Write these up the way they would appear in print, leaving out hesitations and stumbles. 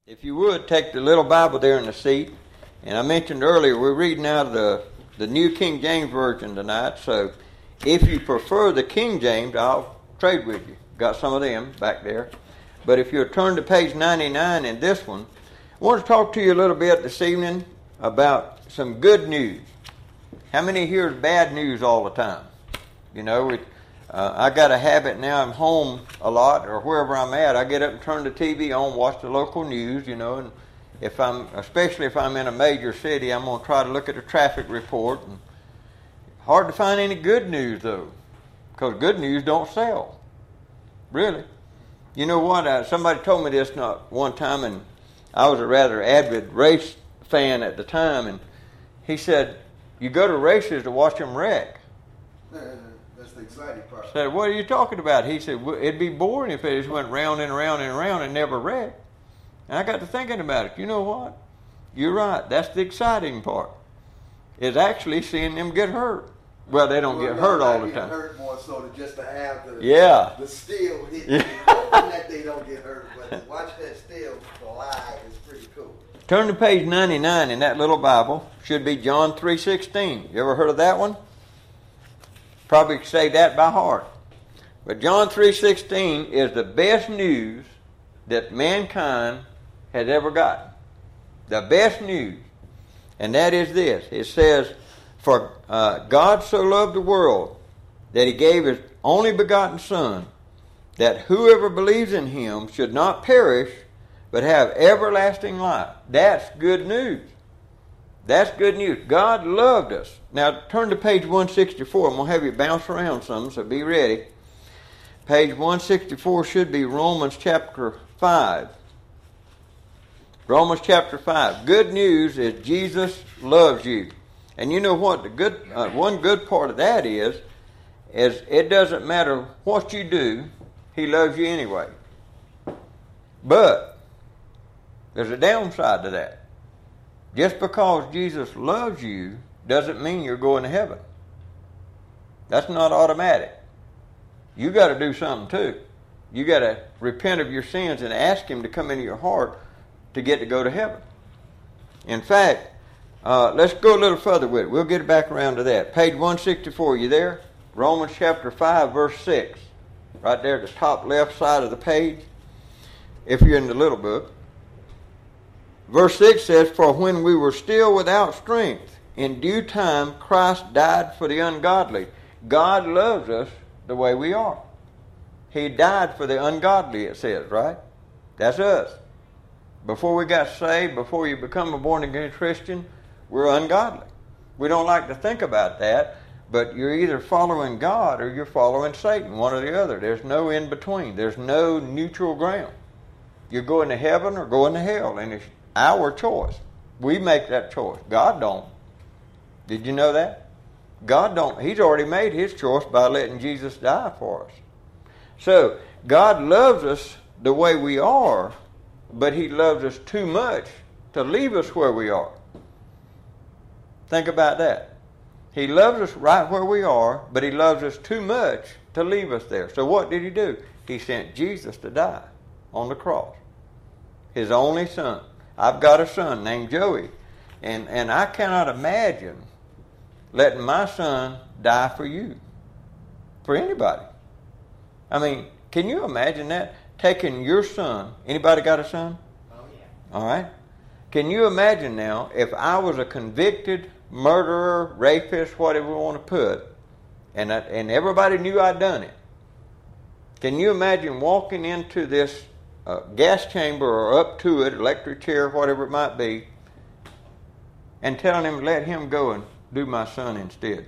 If you would, take the little Bible there in the seat. And I mentioned earlier, we're reading out of the New King James Version tonight. So if you prefer the King James, I'll trade with you. Got some of them back there. But if you'll turn to page 99 in this one, I want to talk to you a little bit this evening about some good news. How many hear bad news all the time? You know, I got a habit now. I'm home a lot, or wherever I'm at. I get up and turn the TV on, watch the local news. You know, and especially if I'm in a major city, I'm going to try to look at the traffic report. And hard to find any good news though, because good news don't sell. Really, you know what? Somebody told me this not one time, and I was a rather avid race fan at the time, and he said, "You go to races to watch them wreck." That's the exciting part. I said, "What are you talking about?" He said, "It'd be boring if it just went round and round and round and never wrecked." And I got to thinking about it. You know what? You're right. That's the exciting part. Is actually seeing them get hurt. Well, they don't get hurt all the time. Hurt more so than just to have the steel hit you. That they don't get hurt, but to watch that steel fly is pretty cool. Turn to page 99 in that little Bible. Should be John 3:16. You ever heard of that one? Probably say that by heart. But John 3:16 is the best news that mankind has ever gotten. The best news. And that is this. It says, "For God so loved the world that he gave his only begotten Son, that whoever believes in him should not perish, but have everlasting life." That's good news. That's good news. God loved us. Now turn to page 164. I'm going to have you bounce around some, so be ready. Page 164 should be Romans chapter 5. Romans chapter 5. Good news is Jesus loves you. And you know what? The one good part of that is it doesn't matter what you do, he loves you anyway. But there's a downside to that. Just because Jesus loves you doesn't mean you're going to heaven. That's not automatic. You got to do something too. You got to repent of your sins and ask him to come into your heart to get to go to heaven. In fact, let's go a little further with it. We'll get back around to that. Page 164, you there? Romans chapter 5, verse 6. Right there at the top left side of the page, if you're in the little book. Verse 6 says, "For when we were still without strength, in due time Christ died for the ungodly." God loves us the way we are. He died for the ungodly, it says, right? That's us. Before we got saved, before you become a born-again Christian, we're ungodly. We don't like to think about that, but you're either following God or you're following Satan, one or the other. There's no in between. There's no neutral ground. You're going to heaven or going to hell, and it's our choice. We make that choice. God don't. Did you know that? God don't. He's already made his choice by letting Jesus die for us. So, God loves us the way we are, but he loves us too much to leave us where we are. Think about that. He loves us right where we are, but he loves us too much to leave us there. So what did he do? He sent Jesus to die on the cross. His only son. I've got a son named Joey, and I cannot imagine letting my son die for you, for anybody. I mean, can you imagine that? Taking your son. Anybody got a son? Oh, yeah. All right. Can you imagine now if I was a convicted murderer, rapist, whatever we want to put, and everybody knew I'd done it? Can you imagine walking into this gas chamber or up to it, electric chair, whatever it might be, and telling him to let him go and do my son instead?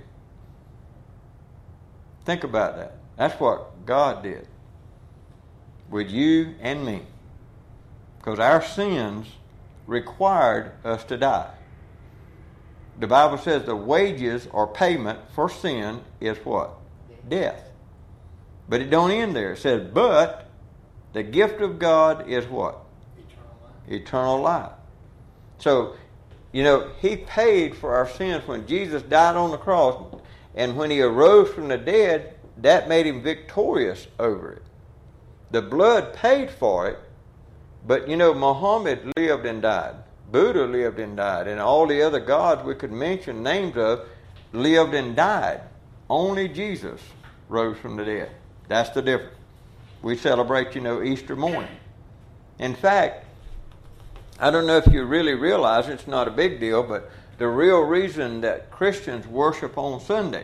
Think about that. That's what God did with you and me. Because our sins required us to die. The Bible says the wages or payment for sin is what? Death. But it don't end there. It says, but the gift of God is what? Eternal life. So, you know, he paid for our sins when Jesus died on the cross, and when he arose from the dead, that made him victorious over it. The blood paid for it, But you know, Muhammad lived and died. Buddha lived and died. And all the other gods we could mention names of lived and died. Only Jesus rose from the dead. That's the difference. We celebrate, you know, Easter morning. In fact, I don't know if you really realize it's not a big deal, but the real reason that Christians worship on Sunday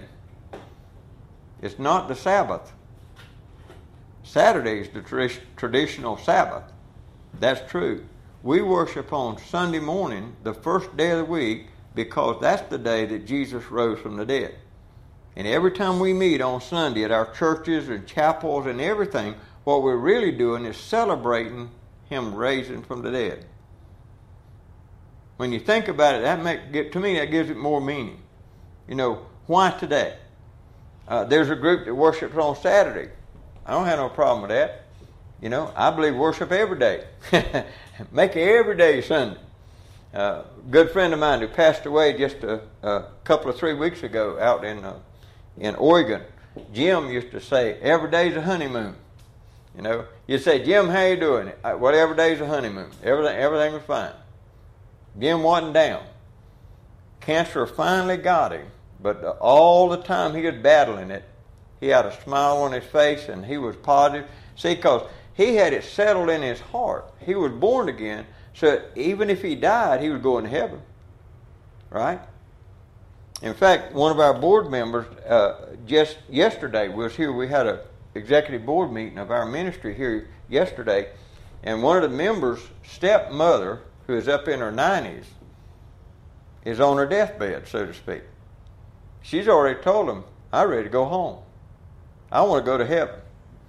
is not the Sabbath. Saturday is the traditional Sabbath. That's true. We worship on Sunday morning, the first day of the week, because that's the day that Jesus rose from the dead. And every time we meet on Sunday at our churches and chapels and everything, what we're really doing is celebrating Him raising from the dead. When you think about it, to me, that gives it more meaning. You know, why today? There's a group that worships on Saturday. I don't have no problem with that. You know, I believe worship every day. Make every day Sunday. A good friend of mine who passed away just a couple of 3 weeks ago out in Oregon, Jim used to say, every day's a honeymoon. You know, you'd say, Jim, how you doing? Well, every day's a honeymoon. Everything was fine. Jim wasn't down. Cancer finally got him, but all the time he was battling it, he had a smile on his face and he was positive. See, because he had it settled in his heart. He was born again, so even if he died, he was going to heaven. Right? In fact, one of our board members, just yesterday, was here. We had an executive board meeting of our ministry here yesterday, and one of the members' stepmother, who is up in her 90s, is on her deathbed, so to speak. She's already told him, I'm ready to go home. I want to go to heaven.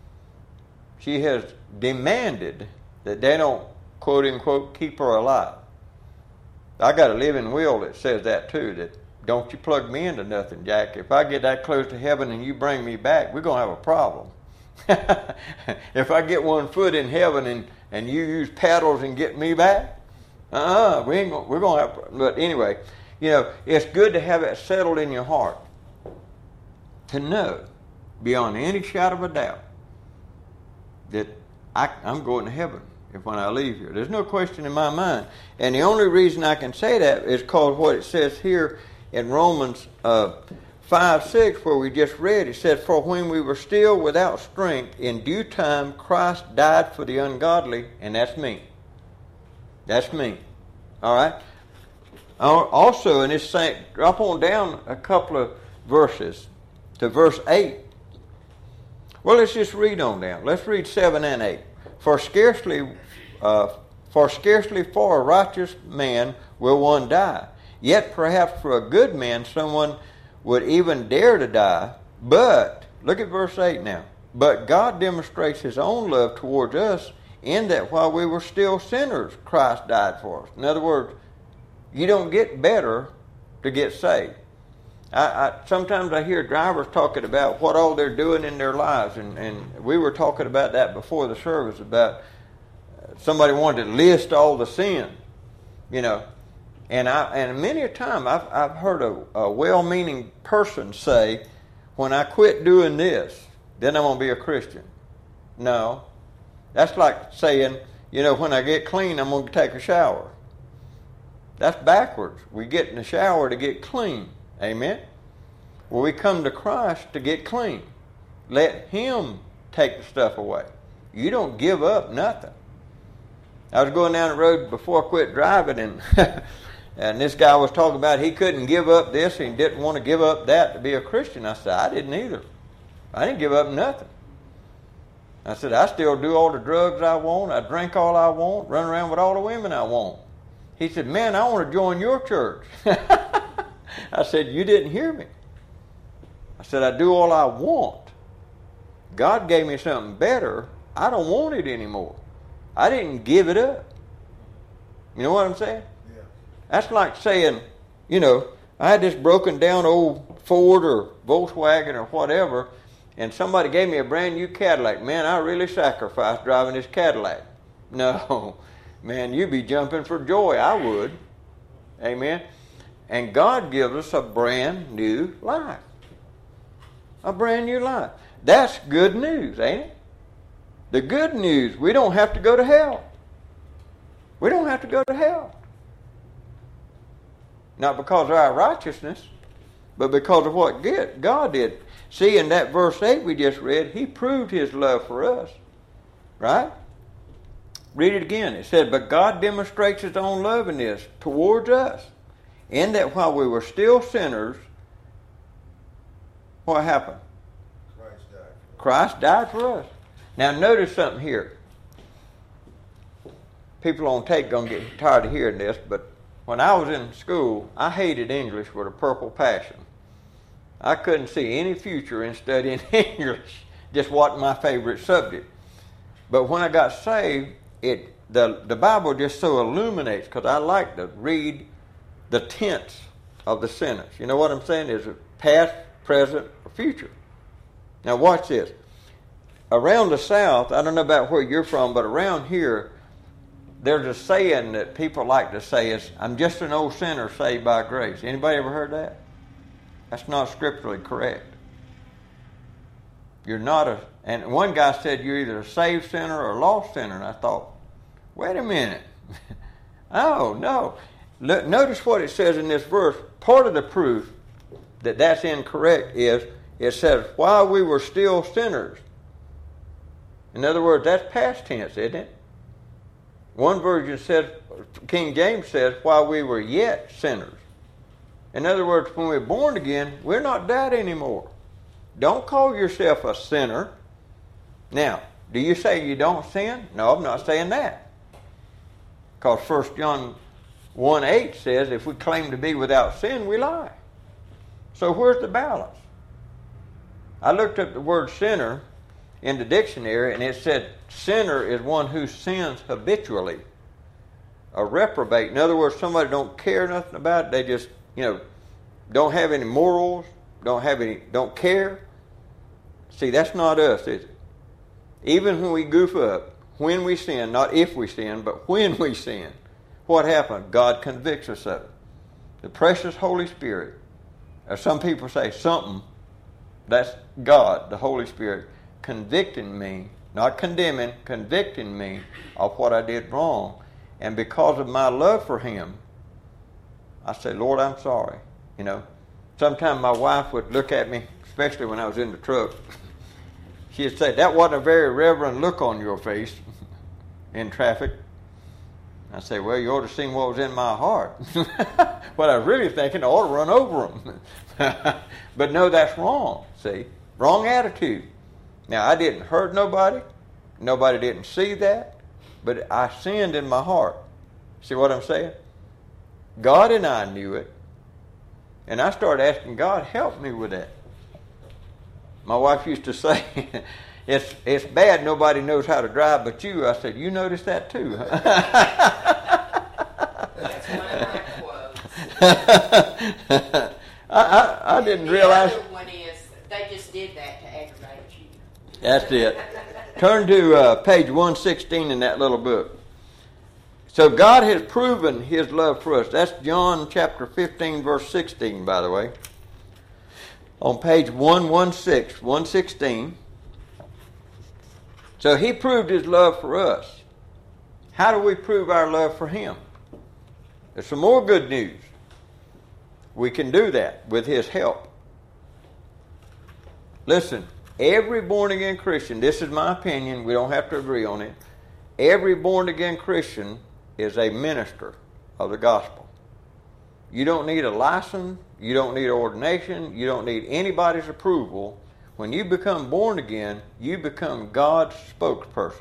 She has demanded that they don't, quote unquote, keep her alive. I got a living will that says that too, that don't you plug me into nothing, Jack. If I get that close to heaven and you bring me back, we're going to have a problem. If I get 1 foot in heaven and you use paddles and get me back, we're going to have, but anyway, you know, it's good to have it settled in your heart. To know, beyond any shadow of a doubt, that I'm going to heaven when I leave here. There's no question in my mind. And the only reason I can say that is because what it says here in Romans 5:6, where we just read, it says, for when we were still without strength, in due time Christ died for the ungodly, and that's me. That's me. All right? Also, in this same, drop on down a couple of verses to verse 8. Well, let's just read on down. Let's read 7 and 8. For scarcely for a righteous man will one die. Yet perhaps for a good man someone would even dare to die. But, look at verse 8 now. But God demonstrates His own love towards us in that while we were still sinners, Christ died for us. In other words, you don't get better to get saved. Sometimes I hear drivers talking about what all they're doing in their lives, and we were talking about that before the service, about somebody wanted to list all the sin, you know. And many a time I've heard a well-meaning person say, when I quit doing this, then I'm going to be a Christian. No. That's like saying, you know, when I get clean, I'm going to take a shower. That's backwards. We get in the shower to get clean. Amen? Well, we come to Christ to get clean. Let Him take the stuff away. You don't give up nothing. I was going down the road before I quit driving, and and this guy was talking about he couldn't give up this and he didn't want to give up that to be a Christian. I said, I didn't either. I didn't give up nothing. I said, I still do all the drugs I want. I drink all I want, run around with all the women I want. He said, man, I want to join your church. I said, you didn't hear me. I said, I do all I want. God gave me something better. I don't want it anymore. I didn't give it up. You know what I'm saying? Yeah. That's like saying, you know, I had this broken down old Ford or Volkswagen or whatever, and somebody gave me a brand new Cadillac. Man, I really sacrificed driving this Cadillac. No, man, you'd be jumping for joy. I would. Amen. And God gives us a brand new life. A brand new life. That's good news, ain't it? The good news, we don't have to go to hell. We don't have to go to hell. Not because of our righteousness, but because of what God did. See, in that verse 8 we just read, He proved His love for us. Right? Read it again. It said, but God demonstrates His own love in this towards us, in that while we were still sinners, what happened? Christ died for us. Now notice something here. People on tape going to get tired of hearing this, but when I was in school, I hated English with a purple passion. I couldn't see any future in studying English. Just wasn't my favorite subject. But when I got saved, the Bible just so illuminates, because I like to read the tense of the sentence. You know what I'm saying? Is it past, present, or future? Now watch this. Around the South, I don't know about where you're from, but around here, there's a saying that people like to say is, I'm just an old sinner saved by grace. Anybody ever heard that? That's not scripturally correct. You're not and one guy said you're either a saved sinner or a lost sinner. And I thought, wait a minute. Oh, no. Look, notice what it says in this verse. Part of the proof that that's incorrect is it says, while we were still sinners. In other words, that's past tense, isn't it? One version says, King James says, while we were yet sinners. In other words, when we're born again, we're not that anymore. Don't call yourself a sinner. Now, do you say you don't sin? No, I'm not saying that. Because 1 John 1:8 says, if we claim to be without sin, we lie. So where's the balance? I looked up the word sinner in the dictionary, and it said sinner is one who sins habitually. A reprobate. In other words, somebody don't care nothing about it. They just, don't have any morals, don't care. See, that's not us, is it? Even when we goof up, when we sin, not if we sin, but when we sin, what happened? God convicts us of it. The precious Holy Spirit, or some people say something, that's God, the Holy Spirit, convicting me, not condemning, convicting me of what I did wrong. And because of my love for Him, I say, Lord, I'm sorry. Sometimes my wife would look at me, especially when I was in the truck. She'd say, that wasn't a very reverent look on your face in traffic. I say, well, you ought to see what was in my heart. What I was really thinking, I ought to run over them. But no, that's wrong, see? Wrong attitude. Now, I didn't hurt nobody. Nobody didn't see that. But I sinned in my heart. See what I'm saying? God and I knew it. And I started asking God, help me with that. My wife used to say, it's bad nobody knows how to drive but you. I said, you notice that too, huh? That's one of my quotes. I didn't realize. The other one is, they just did that to aggravate you. That's it. Turn to page 116 in that little book. So God has proven His love for us. That's John chapter 15, verse 16, by the way. On page 116. So He proved His love for us. How do we prove our love for Him? There's some more good news. We can do that with His help. Listen, every born-again Christian, this is my opinion, we don't have to agree on it. Every born-again Christian is a minister of the gospel. You don't need a license, you don't need ordination, you don't need anybody's approval. When you become born again, you become God's spokesperson.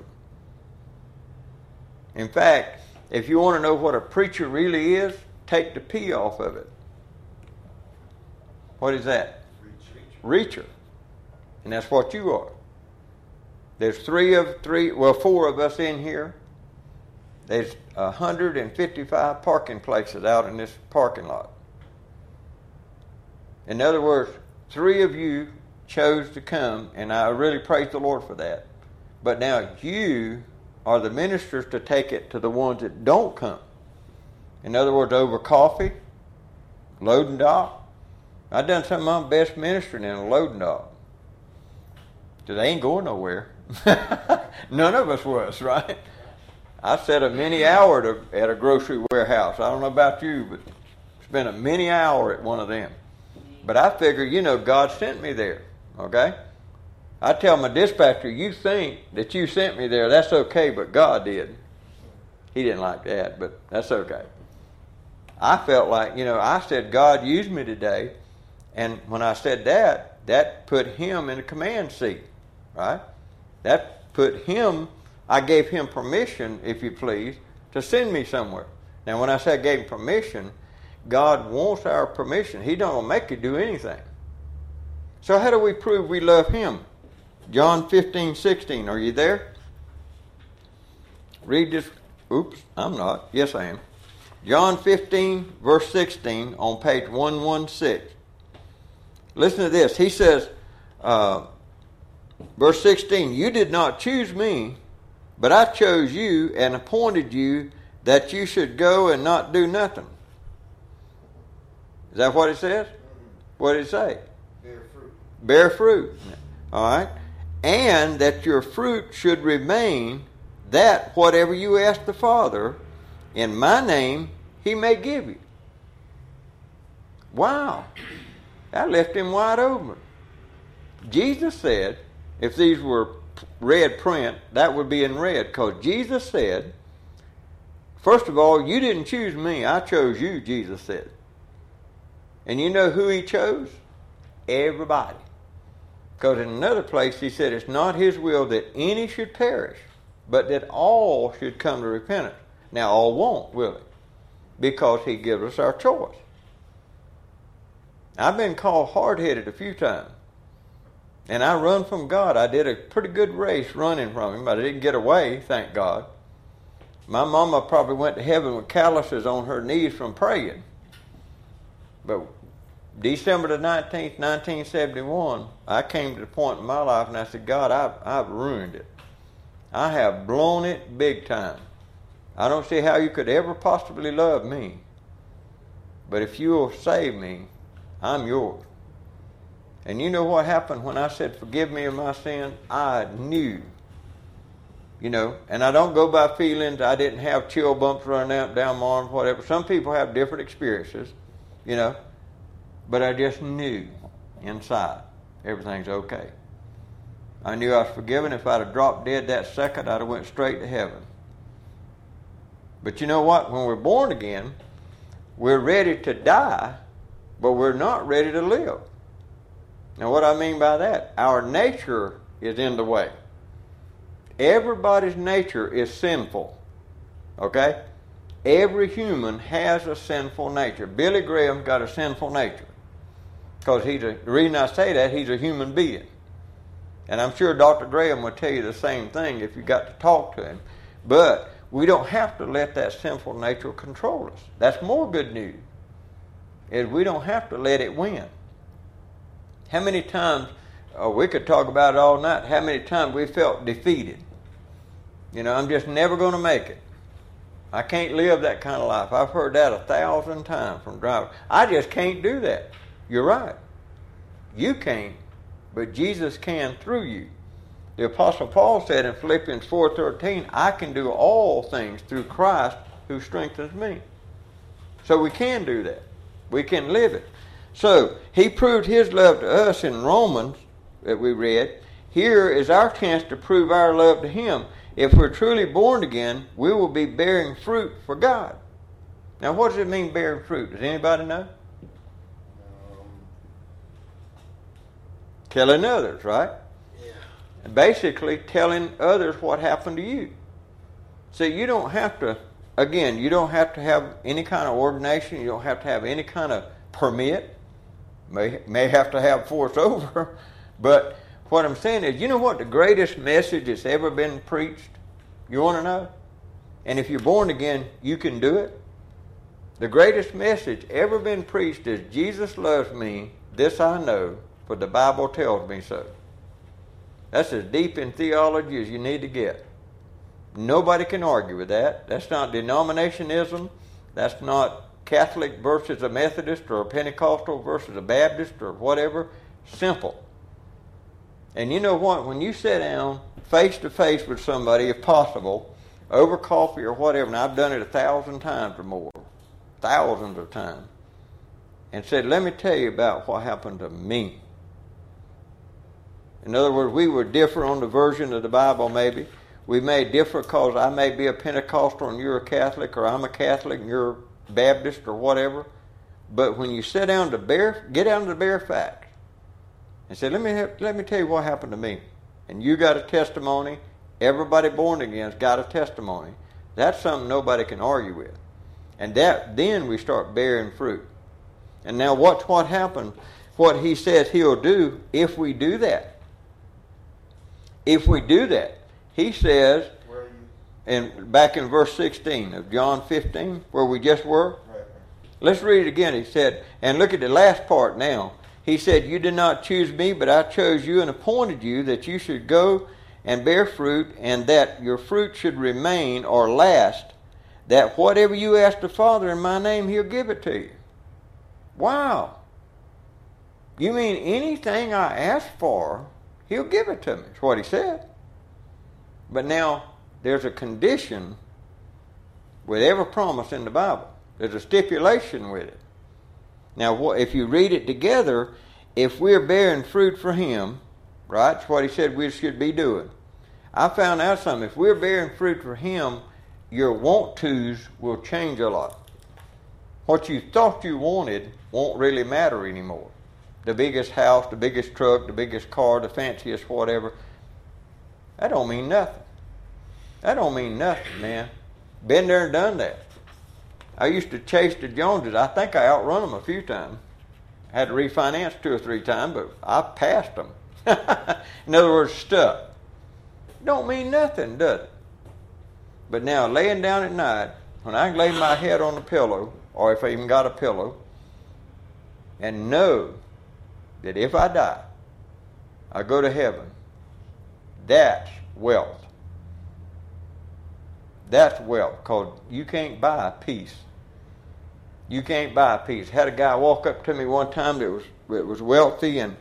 In fact, if you want to know what a preacher really is, take the P off of it. What is that? Reacher. And that's what you are. There's four of us in here. There's 155 parking places out in this parking lot. In other words, 3 of you chose to come, and I really praise the Lord for that. But now you are the ministers to take it to the ones that don't come. In other words, over coffee, loading dock. I've done some of my best ministering in a loading dock. So they ain't going nowhere. None of us was, right? I spent a many hour at a grocery warehouse. I don't know about you, but spent a many hour at one of them. But I figure, God sent me there, okay? I tell my dispatcher, you think that you sent me there, that's okay, but God did. He didn't like that, but that's okay. I felt like, I said, God used me today, and when I said that put him in the command seat, right? That put him, I gave him permission, if you please, to send me somewhere. Now, when I say I gave him permission, God wants our permission. He don't make you do anything. So how do we prove we love him? John 15:16. Are you there? Read this. Oops, I'm not. Yes, I am. John 15, verse 16 on page 116. Listen to this. He says, verse 16, you did not choose me, but I chose you and appointed you that you should go and not do nothing. Is that what it says? What did it say? Bear fruit. Bear fruit. All right. And that your fruit should remain, that whatever you ask the Father in my name, he may give you. Wow. That left him wide open. Jesus said, if these were red print, that would be in red, because Jesus said, first of all, you didn't choose me, I chose you, Jesus said. And you know who he chose? Everybody. Because in another place he said, it's not his will that any should perish, but that all should come to repentance. Now all won't, will it? Because he gives us our choice. I've been called hard-headed a few times. And I run from God. I did a pretty good race running from him, but I didn't get away, thank God. My mama probably went to heaven with calluses on her knees from praying. But December the 19th, 1971, I came to the point in my life and I said, God, I've ruined it. I have blown it big time. I don't see how you could ever possibly love me. But if you will save me, I'm yours. And you know what happened when I said, forgive me of my sin? I knew. And I don't go by feelings. I didn't have chill bumps running up, down my arm, whatever. Some people have different experiences, But I just knew inside everything's okay. I knew I was forgiven. If I'd have dropped dead that second, I'd have went straight to heaven. But you know what? When we're born again, we're ready to die, but we're not ready to live. Now what I mean by that, our nature is in the way. Everybody's nature is sinful. Okay? Every human has a sinful nature. Billy Graham got a sinful nature. Because the reason I say that, he's a human being. And I'm sure Dr. Graham would tell you the same thing if you got to talk to him. But we don't have to let that sinful nature control us. That's more good news. Is we don't have to let it win. How many times, we could talk about it all night, how many times we felt defeated. I'm just never going to make it. I can't live that kind of life. I've heard that 1,000 times from drivers. I just can't do that. You're right. You can't, but Jesus can through you. The Apostle Paul said in Philippians 4:13, I can do all things through Christ who strengthens me. So we can do that. We can live it. So he proved his love to us in Romans that we read. Here is our chance to prove our love to him. If we're truly born again, we will be bearing fruit for God. Now what does it mean bearing fruit? Does anybody know? Telling others, right? Yeah. Basically telling others what happened to you. So you don't have to, again, you don't have to have any kind of ordination. You don't have to have any kind of permit. May have to have force over. But what I'm saying is, you know what the greatest message that's ever been preached? You want to know? And if you're born again, you can do it. The greatest message ever been preached is, Jesus loves me, this I know, for the Bible tells me so. That's as deep in theology as you need to get. Nobody can argue with that. That's not denominationism. That's not Catholic versus a Methodist or a Pentecostal versus a Baptist or whatever. Simple. And you know what? When you sit down face to face with somebody, if possible, over coffee or whatever, and I've done it 1,000 times or more, thousands of times, and said, let me tell you about what happened to me. In other words, we were different on the version of the Bible maybe. We may differ because I may be a Pentecostal and you're a Catholic, or I'm a Catholic and you're Baptist or whatever. But when you sit down to get down to the bare facts and say, let me tell you what happened to me. And you got a testimony. Everybody born again's got a testimony. That's something nobody can argue with. And then we start bearing fruit. And now watch what happens, what he says he'll do if we do that. If we do that, he says, back in verse 16 of John 15, where we just were, right. Let's read it again. He said, and look at the last part now. He said, you did not choose me, but I chose you and appointed you that you should go and bear fruit, and that your fruit should remain or last, that whatever you ask the Father in my name, he'll give it to you. Wow. You mean anything I ask for, he'll give it to me. That's what he said. But now, there's a condition with every promise in the Bible. There's a stipulation with it. Now, if you read it together, if we're bearing fruit for him, right, that's what he said we should be doing. I found out something. If we're bearing fruit for him, your want-tos will change a lot. What you thought you wanted won't really matter anymore. The biggest house, the biggest truck, the biggest car, the fanciest whatever. That don't mean nothing. That don't mean nothing, man. Been there and done that. I used to chase the Joneses. I think I outrun them a few times. Had to refinance 2 or 3 times, but I passed them. In other words, stuff. Don't mean nothing, does it? But now, laying down at night, when I lay my head on the pillow, or if I even got a pillow, and know that if I die, I go to heaven, that's wealth. That's wealth, because you can't buy peace. You can't buy peace. Had a guy walk up to me one time that was wealthy, and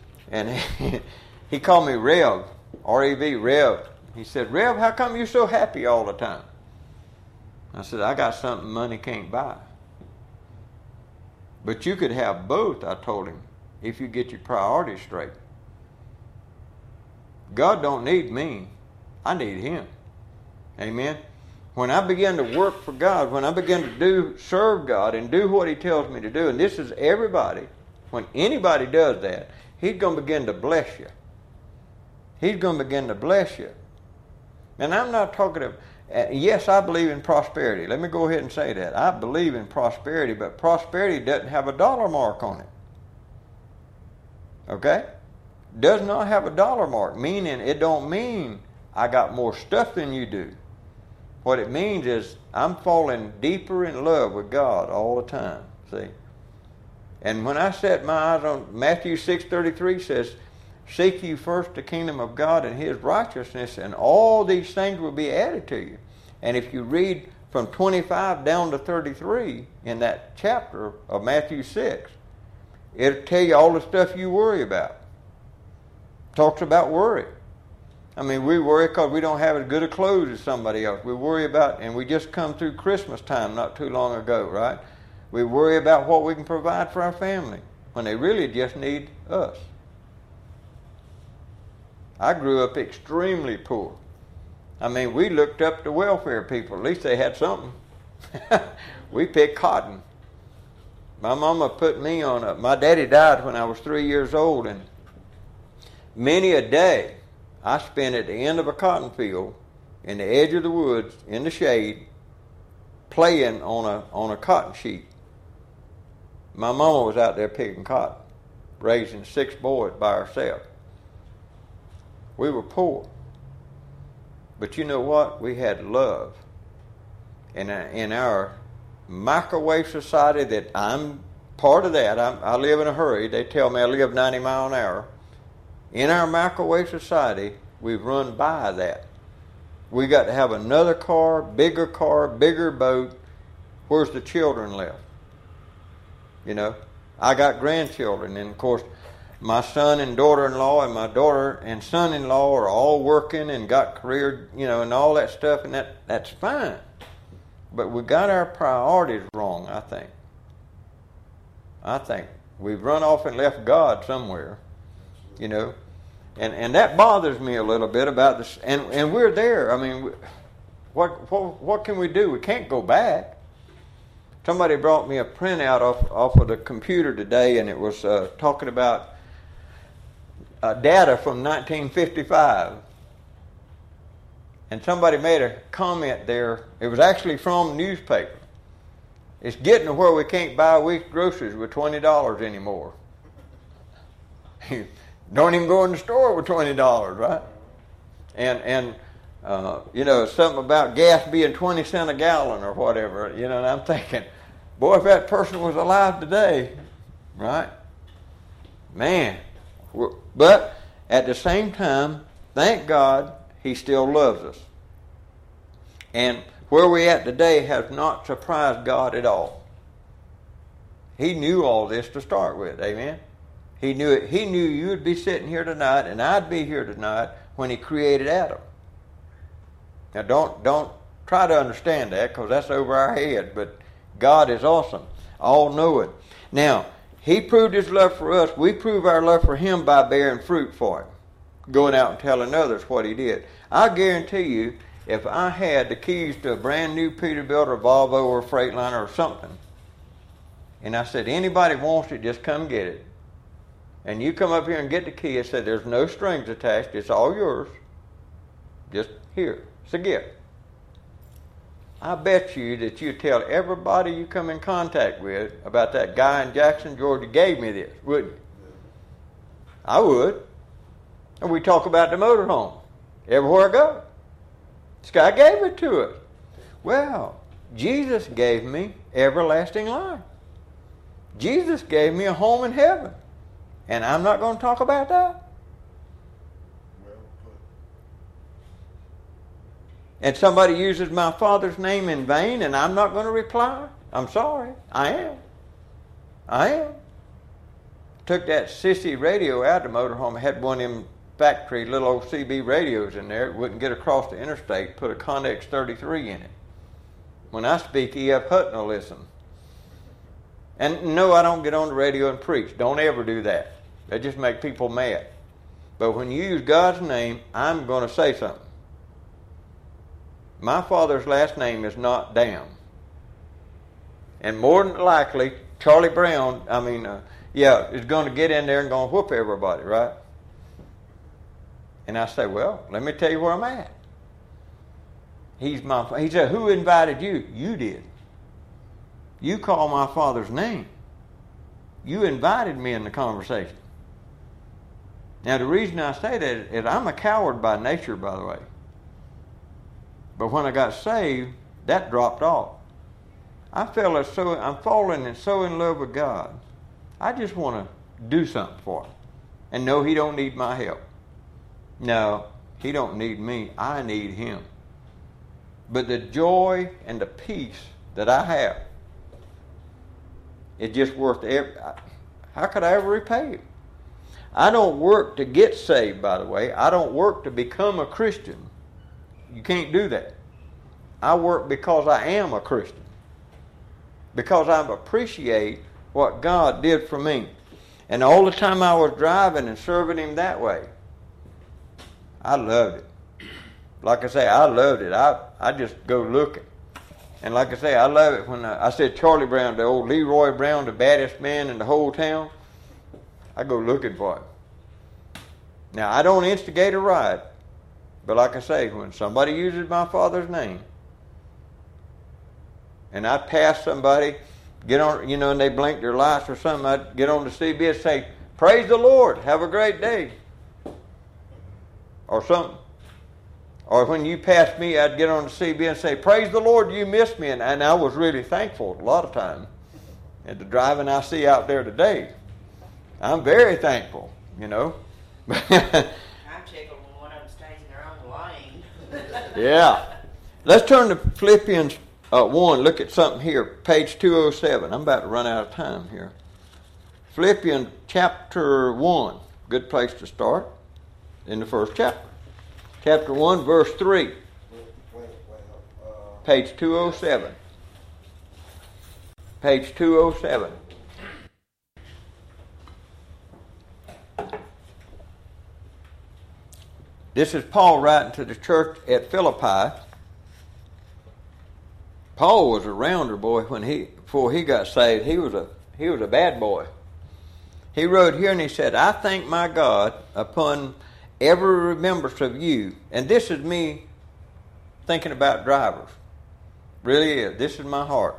he called me Rev, R-E-V, Rev. He said, Rev, how come you're so happy all the time? I said, I got something money can't buy. But you could have both, I told him, if you get your priorities straight. God don't need me. I need him. Amen? When I begin to work for God, when I begin to serve God and do what he tells me to do, and this is everybody, when anybody does that, he's going to begin to bless you. He's going to begin to bless you. And I'm not talking of, yes, I believe in prosperity. Let me go ahead and say that. I believe in prosperity, but prosperity doesn't have a dollar mark on it. Okay? Does not have a dollar mark, meaning it don't mean I got more stuff than you do. What it means is I'm falling deeper in love with God all the time, see? And when I set my eyes on Matthew 6:33 says, seek ye first the kingdom of God and his righteousness, and all these things will be added to you. And if you read from 25 down to 33 in that chapter of Matthew 6, it'll tell you all the stuff you worry about. Talks about worry. I mean, we worry because we don't have as good a clothes as somebody else. We worry about, and we just come through Christmas time not too long ago, right? We worry about what we can provide for our family when they really just need us. I grew up extremely poor. I mean, we looked up to welfare people. At least they had something. We picked cotton. My mama put me on my daddy died when I was 3 years old, and many a day I spent at the end of a cotton field in the edge of the woods in the shade playing on a cotton sheet. My mama was out there picking cotton, raising 6 boys by herself. We were poor. But you know what? We had love. And in our microwave society that I'm part of that, I live in a hurry. They tell me I live 90 miles an hour. In our microwave society, we've run by that. We got to have another car, bigger boat. Where's the children left? You know, I got grandchildren, and of course, my son and daughter-in-law and my daughter and son-in-law are all working and got career, and all that stuff, and that's fine. But we got our priorities wrong, I think. I think we've run off and left God somewhere, and that bothers me a little bit about this. And we're there. I mean, what can we do? We can't go back. Somebody brought me a printout off of the computer today, and it was talking about data from 1955. And somebody made a comment there. It was actually from the newspaper. It's getting to where we can't buy a week's groceries with $20 anymore. Don't even go in the store with $20, right? And something about gas being 20 cents a gallon or whatever, and I'm thinking, boy, if that person was alive today, right? Man. But at the same time, thank God, He still loves us. And where we're at today has not surprised God at all. He knew all this to start with, amen? He knew it. He knew you would be sitting here tonight and I'd be here tonight when He created Adam. Now don't try to understand that, because that's over our head, but God is awesome, all-knowing. Now, He proved His love for us. We prove our love for Him by bearing fruit for Him, going out and telling others what He did. I guarantee you, if I had the keys to a brand new Peterbilt or Volvo or Freightliner or something, and I said, anybody wants it, just come get it. And you come up here and get the key, I said, there's no strings attached, it's all yours. Just here, it's a gift. I bet you that you tell everybody you come in contact with about that guy in Jackson, Georgia gave me this, wouldn't you? I would. And we talk about the motorhome everywhere I go. This guy gave it to us. Well, Jesus gave me everlasting life. Jesus gave me a home in heaven. And I'm not going to talk about that? And somebody uses my Father's name in vain and I'm not going to reply? I'm sorry. I am. Took that sissy radio out of the motorhome. I had one of them factory little old CB radios in there. It wouldn't get across the interstate. Put a Connex 33 in it. When I speak, E.F. Hutton will listen. And no, I don't get on the radio and preach. Don't ever do that. That just make people mad. But when you use God's name, I'm going to say something. My father's last name is not Dam. And more than likely, Charlie Brown, is going to get in there and going to whoop everybody, right? And I say, well, let me tell you where I'm at. He said, who invited you? You did. You called my father's name. You invited me in the conversation. Now, the reason I say that is I'm a coward by nature, by the way. But when I got saved, that dropped off. I'm falling so in love with God. I just want to do something for Him. And no, He don't need my help. No, He don't need me. I need Him. But the joy and the peace that I have, it's just worth every. How could I ever repay it? I don't work to get saved, by the way. I don't work to become a Christian. You can't do that. I work because I am a Christian. Because I appreciate what God did for me. And all the time I was driving and serving Him that way, I loved it. Like I say, I loved it. I just go looking. And like I say, I love it when I said Charlie Brown, the old Leroy Brown, the baddest man in the whole town. I go looking for him. Now, I don't instigate a riot. But like I say, when somebody uses my father's name, and I pass somebody, get on, and they blink their lights or something, I'd get on the CB and say, praise the Lord, have a great day. Or something. Or when you passed me, I'd get on the CB and say, praise the Lord, you missed me. And I was really thankful a lot of times. And the driving I see out there today, I'm very thankful, I'm tickled when one of them stays in their own lane. Yeah. Let's turn to Philippians 1. Look at something here. Page 207. I'm about to run out of time here. Philippians chapter 1. Good place to start in the first chapter. Chapter 1, verse 3. Page 207. Page 207. This is Paul writing to the church at Philippi. Paul was a rounder boy before he got saved. He was a bad boy. He wrote here and he said, I thank my God upon every remembrance of you. And this is me thinking about drivers. Really is. This is my heart.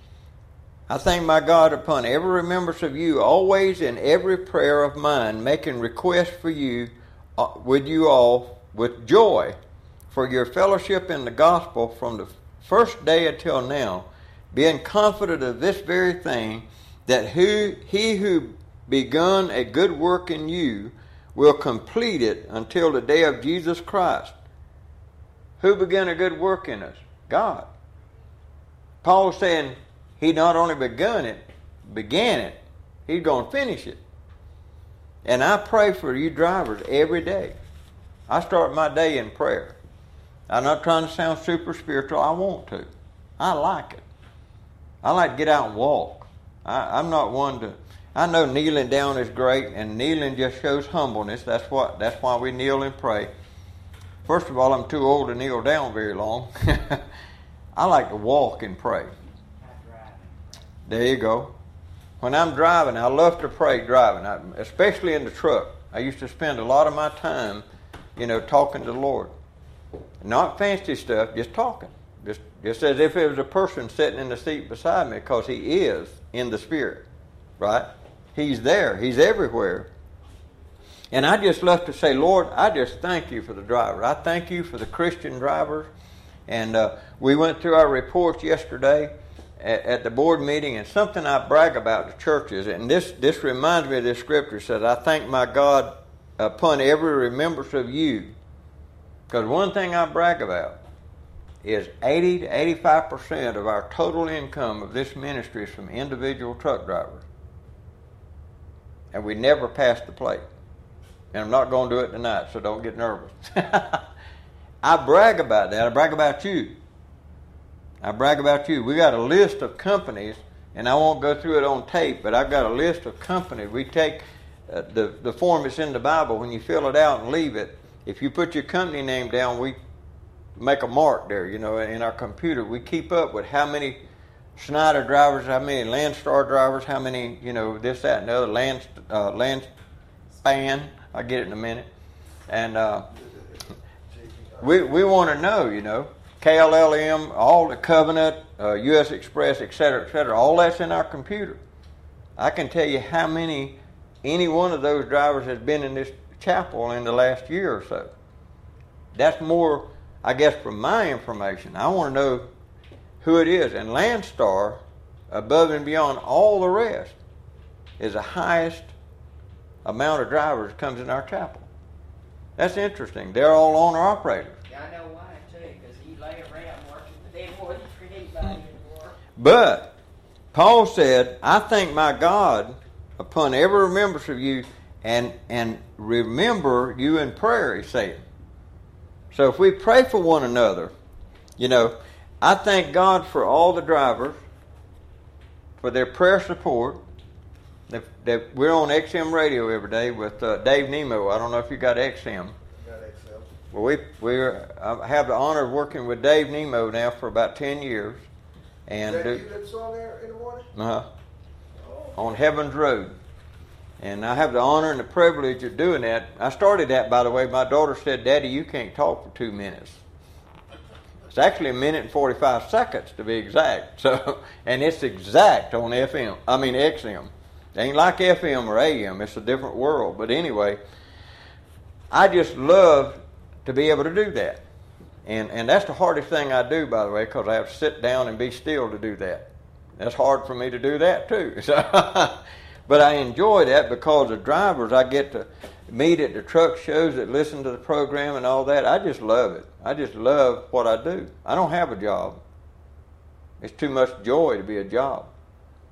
I thank my God upon every remembrance of you, always in every prayer of mine, making request for you, with you all, with joy, for your fellowship in the gospel from the first day until now, being confident of this very thing, that he who begun a good work in you will complete it until the day of Jesus Christ. Who began a good work in us? God. Paul's saying he not only began it, he's going to finish it. And I pray for you drivers every day. I start my day in prayer. I'm not trying to sound super spiritual. I want to. I like it. I like to get out and walk. I'm not one to... I know kneeling down is great, and kneeling just shows humbleness. That's why we kneel and pray. First of all, I'm too old to kneel down very long. I like to walk and pray. There you go. When I'm driving, I love to pray driving, especially in the truck. I used to spend a lot of my time, talking to the Lord. Not fancy stuff, just talking. Just as if it was a person sitting in the seat beside me, because he is in the Spirit, right? He's there. He's everywhere. And I just love to say, Lord, I just thank you for the driver. I thank you for the Christian drivers. And we went through our reports yesterday at the board meeting, and something I brag about to churches, and this reminds me of this scripture. It says, I thank my God upon every remembrance of you. Because one thing I brag about is 80 to 85% of our total income of this ministry is from individual truck drivers. And we never pass the plate. And I'm not going to do it tonight, so don't get nervous. I brag about that. I brag about you. We got a list of companies, and I won't go through it on tape, but I've got a list of companies. We take the form that's in the Bible. When you fill it out and leave it, if you put your company name down, we make a mark there, in our computer. We keep up with how many Schneider drivers, how many Landstar drivers, how many, this, that, and the other, Landspan. I'll get it in a minute. And we want to know, KLLM, all the Covenant, U.S. Express, et cetera, all that's in our computer. I can tell you how many any one of those drivers has been in this chapel in the last year or so. That's more, I guess, from my information. I want to know who it is. And Landstar, above and beyond all the rest, is the highest amount of drivers that comes in our chapel. That's interesting. They're all owner-operators. Yeah, I know why, too, because he lay around working for them more than for anybody anymore. But Paul said, I thank my God upon every remembrance of you, and remember you in prayer, he said. So if we pray for one another, I thank God for all the drivers, for their prayer support. We're on XM radio every day with Dave Nemo. I don't know if you got XM. Got XM. Well, I have the honor of working with Dave Nemo now for about 10 years. And Is that you that's on there in the morning? On Heaven's Road. And I have the honor and the privilege of doing that. I started that, by the way. My daughter said, Daddy, you can't talk for 2 minutes. It's actually 1 minute and 45 seconds to be exact. So, and it's exact on XM. It ain't like FM or AM. It's a different world. But anyway, I just love to be able to do that. And that's the hardest thing I do, by the way, because I have to sit down and be still to do that. That's hard for me to do that, too. So, but I enjoy that because the drivers I get to meet at the truck shows that listen to the program and all that. I just love it. I just love what I do. I don't have a job. It's too much joy to be a job.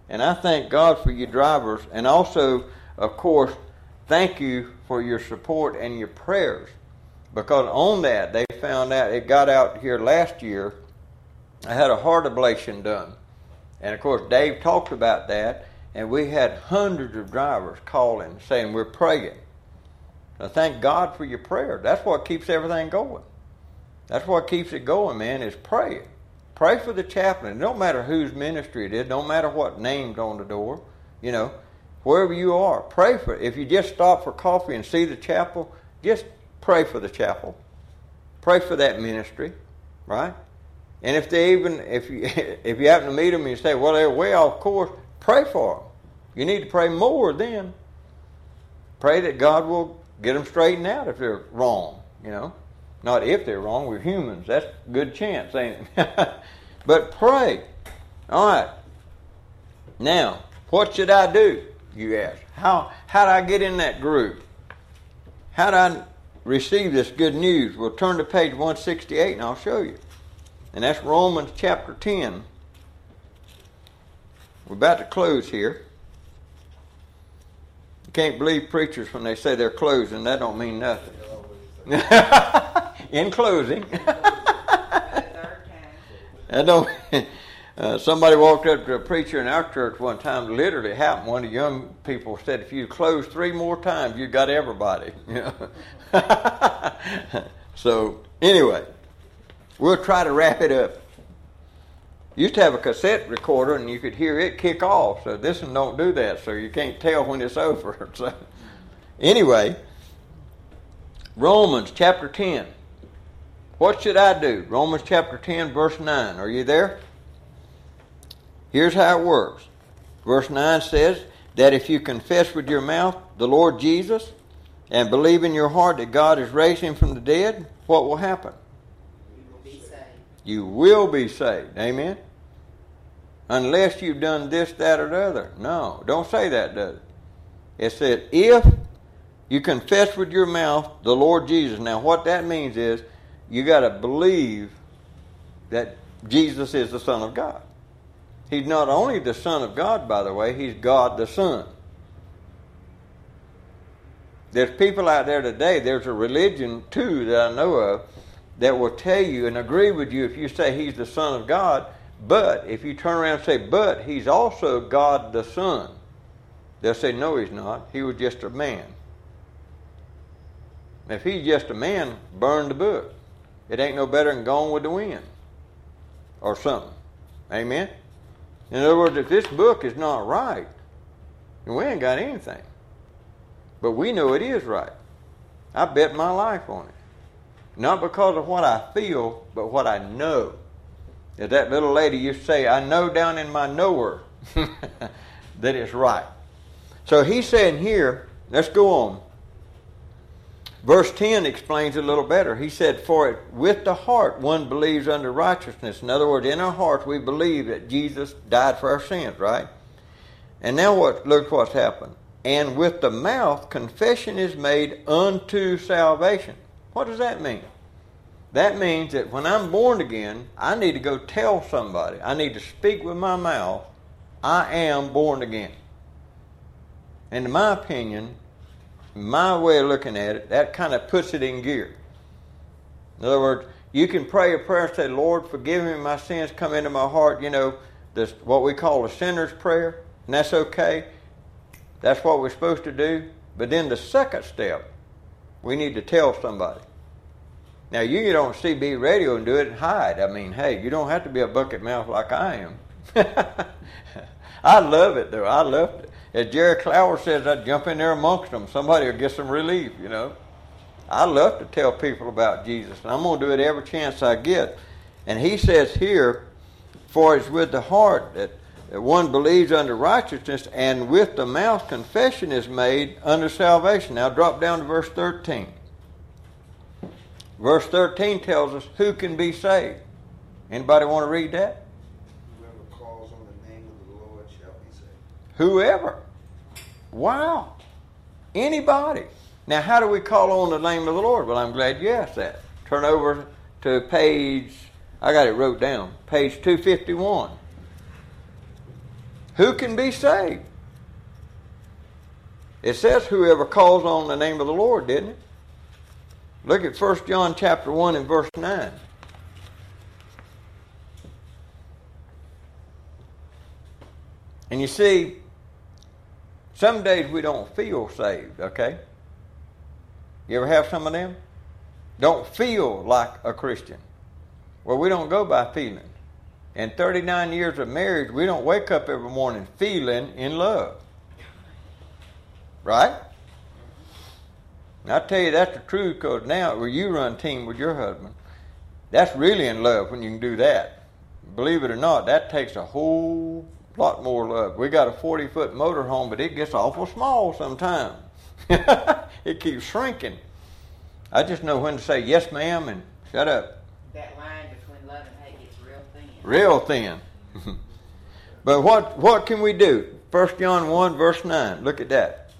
And I thank God for you drivers, and also, of course, thank you for your support and your prayers. Because on that, they found out, it got out here last year, I had a heart ablation done. And of course, Dave talked about that, and we had hundreds of drivers calling saying, we're praying. Now, thank God for your prayer. That's what keeps everything going. That's what keeps it going, man, is praying. Pray for the chaplain. It don't matter whose ministry it is. Don't matter what name's on the door. You know, wherever you are, pray for it. If you just stop for coffee and see the chapel, just pray for the chapel. Pray for that ministry, right? And if you happen to meet them and you say, well, they're way off course, pray for them. You need to pray more then. Pray that God will get them straightened out if they're wrong, you know. Not if they're wrong, we're humans. That's a good chance, ain't it? But pray. All right. Now, what should I do, you ask? How do I get in that group? How do I receive this good news? We'll turn to page 168 and I'll show you. And that's Romans chapter 10. We're about to close here. You can't believe preachers when they say they're closing. That don't mean nothing. In closing. I don't. Somebody walked up to a preacher in our church one time. Literally happened. One of the young people said, "If you close 3 more times, you got everybody." You know? So anyway, we'll try to wrap it up. Used to have a cassette recorder, and you could hear it kick off. So this one don't do that. So you can't tell when it's over. So anyway. Romans chapter 10. What should I do? Romans chapter 10, verse 9. Are you there? Here's how it works. Verse 9 says that if you confess with your mouth the Lord Jesus and believe in your heart that God has raised him from the dead, what will happen? You will be saved. You will be saved. Amen? Unless you've done this, that, or the other. No, don't say that, does it? It said, if you confess with your mouth the Lord Jesus. Now, what that means is you got to believe that Jesus is the Son of God. He's not only the Son of God, by the way, he's God the Son. There's people out there today, there's a religion too that I know of that will tell you and agree with you if you say he's the Son of God, but if you turn around and say, but he's also God the Son, they'll say, no, he's not. He was just a man. If he's just a man, burn the book. It ain't no better than Gone with the Wind or something. Amen? In other words, if this book is not right, then we ain't got anything. But we know it is right. I bet my life on it. Not because of what I feel, but what I know. As that little lady used to say, I know down in my knower that it's right. So he's saying here, let's go on. Verse 10 explains it a little better. He said, for it with the heart one believes unto righteousness. In other words, in our hearts we believe that Jesus died for our sins, right? And now look what's happened. And with the mouth confession is made unto salvation. What does that mean? That means that when I'm born again, I need to go tell somebody. I need to speak with my mouth, I am born again. And in my opinion, my way of looking at it, that kind of puts it in gear. In other words, you can pray a prayer and say, Lord, forgive me my sins, come into my heart, you know, this what we call a sinner's prayer, and that's okay. That's what we're supposed to do. But then the second step, we need to tell somebody. Now, you get on CB radio and do it and hide. I mean, hey, you don't have to be a bucket mouth like I am. I love it, though. I love it. As Jerry Clower says, I jump in there amongst them. Somebody will get some relief, you know. I love to tell people about Jesus, and I'm going to do it every chance I get. And he says here, for it's with the heart that one believes unto righteousness, and with the mouth confession is made unto salvation. Now drop down to verse 13. Verse 13 tells us who can be saved. Anybody want to read that? Whoever calls on the name of the Lord shall be saved. Whoever. Wow. Anybody. Now, how do we call on the name of the Lord? Well, I'm glad you asked that. Turn over to page, I got it wrote down, page 251. Who can be saved? It says whoever calls on the name of the Lord, didn't it? Look at 1 John chapter 1 and verse 9. And you see, some days we don't feel saved, okay? You ever have some of them? Don't feel like a Christian. Well, we don't go by feeling. In 39 years of marriage, we don't wake up every morning feeling in love. Right? And I tell you, that's the truth, because now where you run team with your husband, that's really in love when you can do that. Believe it or not, that takes a whole lot more love. We got a 40-foot motorhome, but it gets awful small sometimes. It keeps shrinking. I just know when to say yes, ma'am, and shut up. That line between love and hate gets real thin. Real thin. But what can we do? 1 John 1 verse 9. Look at that.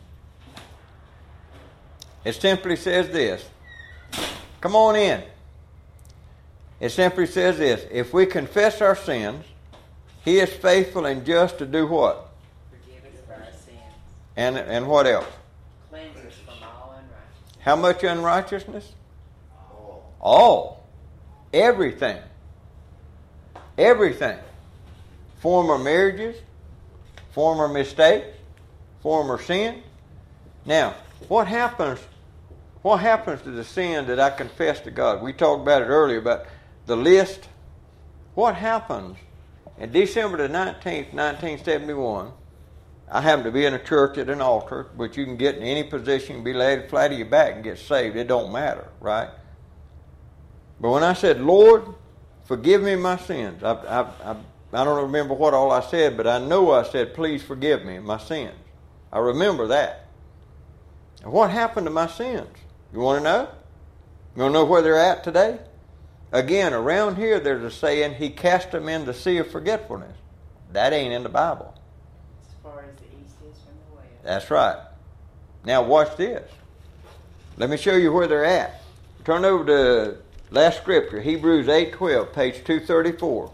It simply says this. Come on in. It simply says this. If we confess our sins, He is faithful and just to do what? Forgive us of our sins. And what else? Cleanse us from all unrighteousness. How much unrighteousness? All. Everything. Everything. Former marriages, former mistakes, former sin. Now, what happens to the sin that I confess to God? We talked about it earlier, about the list. What happens? In December the 19th, 1971, I happened to be in a church at an altar, but you can get in any position, be laid flat on your back and get saved. It don't matter, right? But when I said, Lord, forgive me my sins, I don't remember what all I said, but I know I said, please forgive me my sins. I remember that. And what happened to my sins? You want to know? You want to know where they're at today? Again, around here there's a saying, He cast them in the sea of forgetfulness. That ain't in the Bible. As far as the east is from the west. That's right. Now watch this. Let me show you where they're at. Turn over to last scripture, Hebrews 8:12, page 234.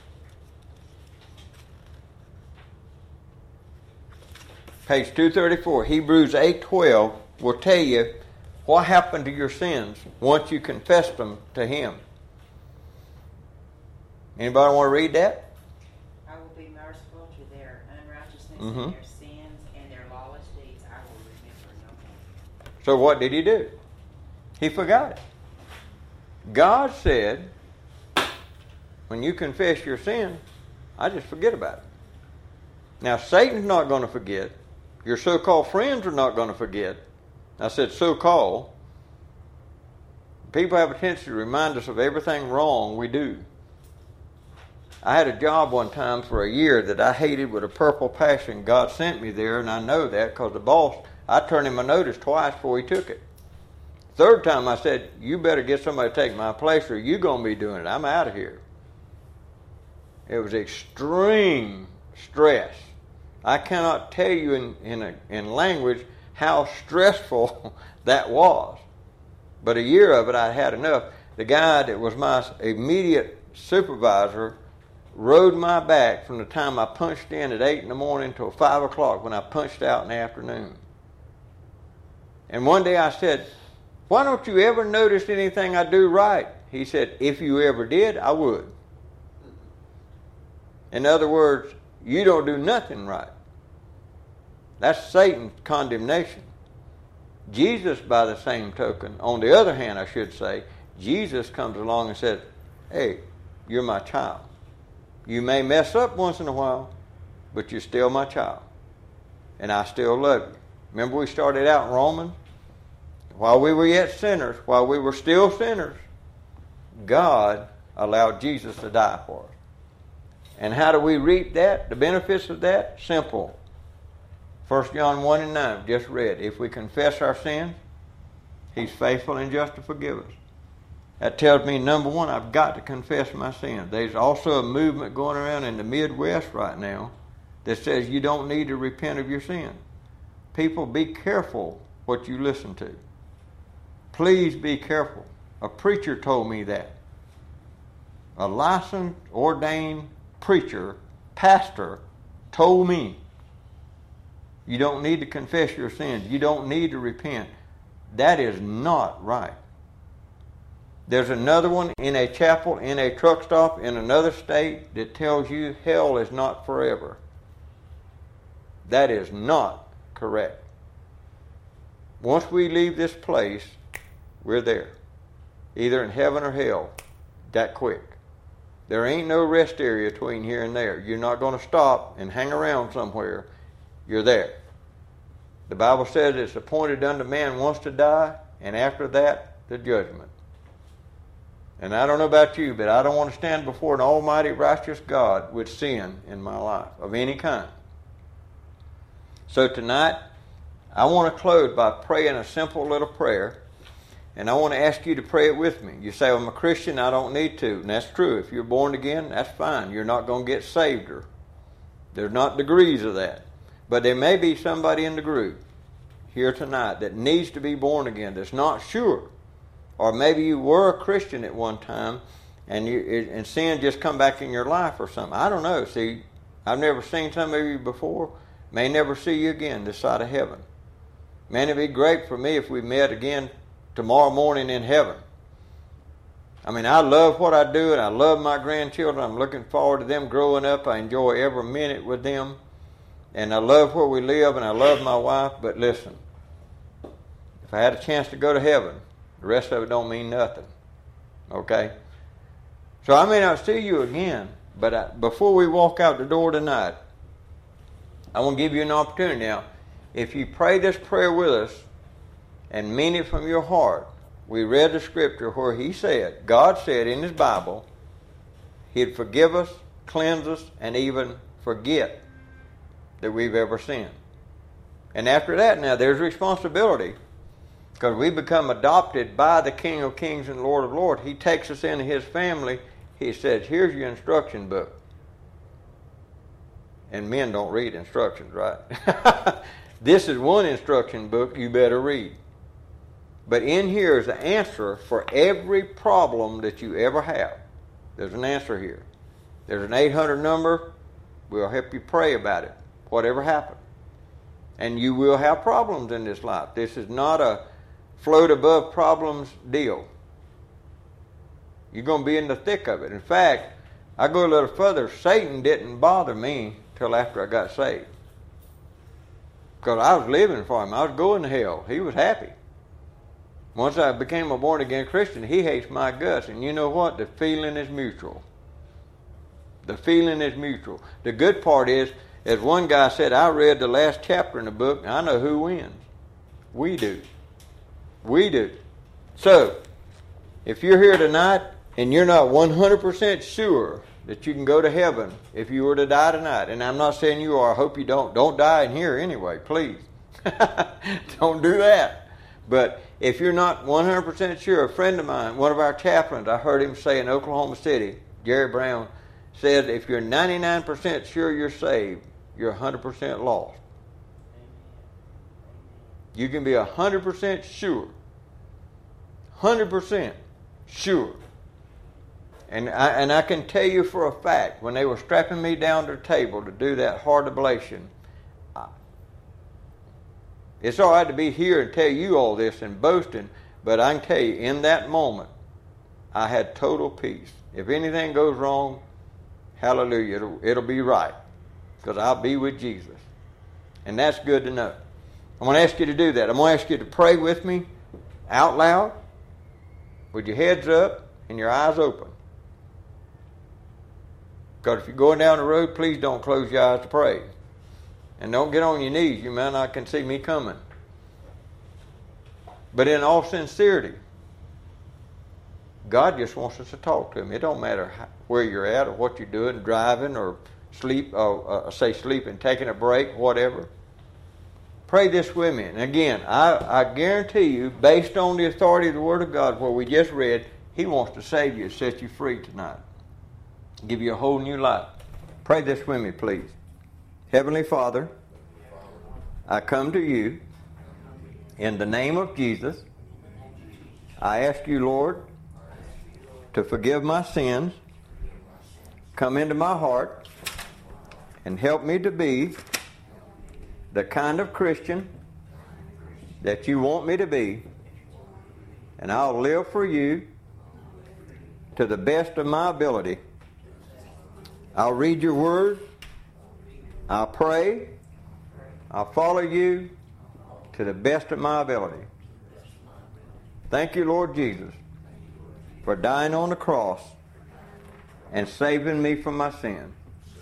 Page 234, Hebrews 8:12 will tell you what happened to your sins once you confessed them to Him. Anybody want to read that? I will be merciful to their unrighteousness Mm-hmm. and their sins and their lawless deeds. I will remember no more. So what did He do? He forgot it. God said, when you confess your sin, I just forget about it. Now, Satan's not going to forget. Your so-called friends are not going to forget. I said so-called. People have a tendency to remind us of everything wrong we do. I had a job one time for a year that I hated with a purple passion. God sent me there, and I know that because the boss, I turned him a notice twice before he took it. Third time I said, you better get somebody to take my place or you're going to be doing it. I'm out of here. It was extreme stress. I cannot tell you in language how stressful that was. But a year of it, I had enough. The guy that was my immediate supervisor rode my back from the time I punched in at 8 in the morning till 5 o'clock when I punched out in the afternoon. And one day I said, why don't you ever notice anything I do right? He said, if you ever did, I would. In other words, you don't do nothing right. That's Satan's condemnation. Jesus, by the same token, on the other hand, I should say, Jesus comes along and says, hey, you're my child. You may mess up once in a while, but you're still my child. And I still love you. Remember we started out in Romans? While we were yet sinners, while we were still sinners, God allowed Jesus to die for us. And how do we reap that? The benefits of that? Simple. 1 John 1 and 9, just read. If we confess our sins, He's faithful and just to forgive us. That tells me, number one, I've got to confess my sins. There's also a movement going around in the Midwest right now that says you don't need to repent of your sin. People, be careful what you listen to. Please be careful. A preacher told me that. A licensed, ordained preacher, pastor, told me you don't need to confess your sins. You don't need to repent. That is not right. There's another one in a chapel, in a truck stop, in another state that tells you hell is not forever. That is not correct. Once we leave this place, we're there. Either in heaven or hell. That quick. There ain't no rest area between here and there. You're not going to stop and hang around somewhere. You're there. The Bible says it's appointed unto man once to die, and after that, the judgment. And I don't know about you, but I don't want to stand before an almighty righteous God with sin in my life of any kind. So tonight, I want to close by praying a simple little prayer. And I want to ask you to pray it with me. You say, well, I'm a Christian, I don't need to. And that's true. If you're born again, that's fine. You're not going to get saved. There's not degrees of that. But there may be somebody in the group here tonight that needs to be born again, that's not sure. Or maybe you were a Christian at one time and sin just come back in your life or something. I don't know. See, I've never seen some of you before. May never see you again this side of heaven. Man, it'd be great for me if we met again tomorrow morning in heaven. I mean, I love what I do, and I love my grandchildren. I'm looking forward to them growing up. I enjoy every minute with them. And I love where we live, and I love my wife. But listen, if I had a chance to go to heaven, the rest of it don't mean nothing. Okay? So I may not see you again, but before we walk out the door tonight, I want to give you an opportunity. Now, if you pray this prayer with us, and mean it from your heart. We read the scripture where he said, God said in his Bible, he'd forgive us, cleanse us, and even forget that we've ever sinned. And after that, now there's responsibility, because we become adopted by the King of Kings and Lord of Lords. He takes us into his family. He says, here's your instruction book. And men don't read instructions, right? This is one instruction book you better read. But in here is the answer for every problem that you ever have. There's an answer here. There's an 800 number. We'll help you pray about it, whatever happened. And you will have problems in this life. This is not a float above problems deal. You're going to be in the thick of it. In fact, I go a little further. Satan didn't bother me till after I got saved. Because I was living for him. I was going to hell. He was happy. Once I became a born-again Christian, he hates my guts. And you know what? The feeling is mutual. The feeling is mutual. The good part is, as one guy said, I read the last chapter in the book, and I know who wins. We do. We do. So, if you're here tonight, and you're not 100% sure that you can go to heaven if you were to die tonight, and I'm not saying you are, I hope you don't die in here anyway, please. Don't do that. But if you're not 100% sure, a friend of mine, one of our chaplains, I heard him say in Oklahoma City, Jerry Brown, said if you're 99% sure you're saved, you're 100% lost. You can be 100% sure. 100% sure. And I can tell you for a fact, when they were strapping me down to the table to do that heart ablation, it's all right to be here and tell you all this and boasting, but I can tell you, in that moment, I had total peace. If anything goes wrong, hallelujah, it'll be right, because I'll be with Jesus. And that's good to know. I'm going to ask you to do that. I'm going to ask you to pray with me out loud, with your heads up and your eyes open. Because if you're going down the road, please don't close your eyes to pray. And don't get on your knees. You might not can see me coming. But in all sincerity, God just wants us to talk to him. It don't matter where you're at or what you're doing, driving or sleeping, taking a break, whatever. Pray this with me. And again, I guarantee you, based on the authority of the Word of God, where we just read, he wants to save you, set you free tonight. Give you a whole new life. Pray this with me, please. Heavenly Father, I come to you in the name of Jesus. I ask you, Lord, to forgive my sins, come into my heart, and help me to be the kind of Christian that you want me to be, and I'll live for you to the best of my ability. I'll read your word, I'll pray, I'll follow you to the best of my ability. Thank you, Lord Jesus, for dying on the cross and saving me from my sin.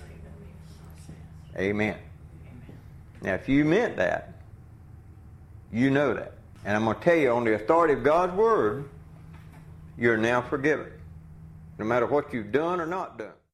Amen. Now, if you meant that, you know that. And I'm going to tell you, on the authority of God's Word, you're now forgiven, no matter what you've done or not done.